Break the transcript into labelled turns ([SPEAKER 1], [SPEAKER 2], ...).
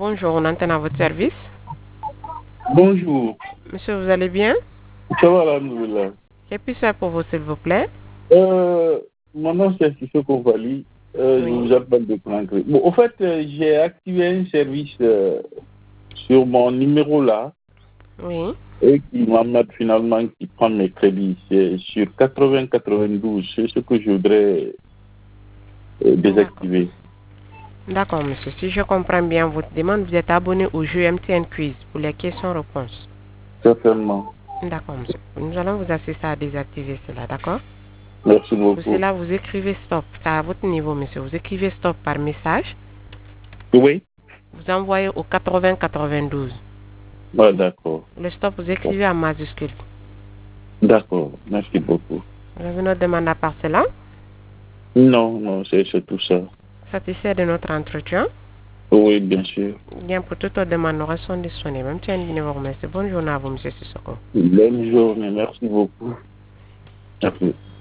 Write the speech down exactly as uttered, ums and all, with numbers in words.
[SPEAKER 1] Bonjour, on entend à votre service.
[SPEAKER 2] Bonjour.
[SPEAKER 1] Monsieur, vous allez bien?
[SPEAKER 2] Ça va, alhamdoulilah.
[SPEAKER 1] Que puis-je faire pour vous, s'il vous plaît?
[SPEAKER 2] Euh, mon nom c'est Sissoko Vali. Euh,
[SPEAKER 1] Oui.
[SPEAKER 2] Je vous appelle de Frankrijk. Bon, au fait, euh, j'ai activé un service euh, sur mon numéro là
[SPEAKER 1] Oui.
[SPEAKER 2] et qui m'amène finalement qui prend mes crédits. C'est sur quatre-vingts quatre-vingt-douze. C'est ce que je voudrais euh, désactiver.
[SPEAKER 1] D'accord, monsieur. Si je comprends bien votre demande, vous êtes abonné au jeu M T N Quiz pour les questions-réponses.
[SPEAKER 2] Certainement.
[SPEAKER 1] D'accord, monsieur. Nous allons vous assister à désactiver cela, d'accord?
[SPEAKER 2] Merci
[SPEAKER 1] Pour
[SPEAKER 2] beaucoup.
[SPEAKER 1] cela, vous écrivez stop. C'est à votre niveau, monsieur. Vous écrivez stop par message.
[SPEAKER 2] Oui.
[SPEAKER 1] Vous envoyez au quatre-vingts quatre-vingt-douze.
[SPEAKER 2] Ouais, d'accord.
[SPEAKER 1] Le stop, vous écrivez en majuscule.
[SPEAKER 2] D'accord. Merci beaucoup.
[SPEAKER 1] Vous avez notre demande à part cela.
[SPEAKER 2] Non, non, c'est c'est tout ça.
[SPEAKER 1] Satisfait de notre entretien.
[SPEAKER 2] Oui, bien sûr.
[SPEAKER 1] Bien, pour toute autre demande, nous restons disponibles. Même si un numéro, merci. Bonne journée à vous, monsieur Sissoko.
[SPEAKER 2] Bonne journée. Merci beaucoup. Merci.